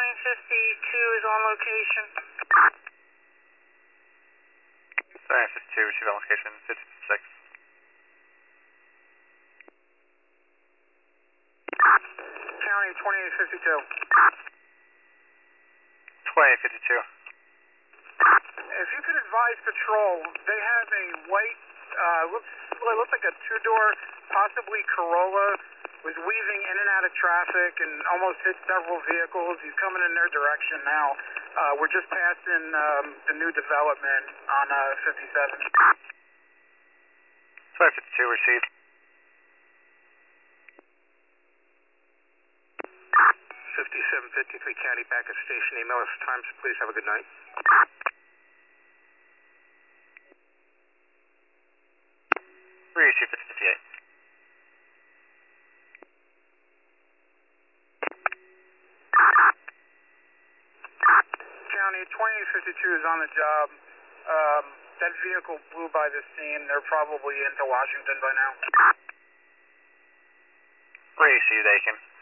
2052 is on location. 2052, receive on location, 56. County 2852. 2052. If you could advise patrol, they have a white, looks like a two-door, possibly Corolla, was weaving in and out of traffic and almost hit several vehicles. He's coming in their direction now. We're just passing the new development on 57. 2052, received. 5753 County Package Station, email us times, please have a good night. Receive 58. County 2852 is on the job. That vehicle blew by the scene. They're probably into Washington by now. Received, Aiken.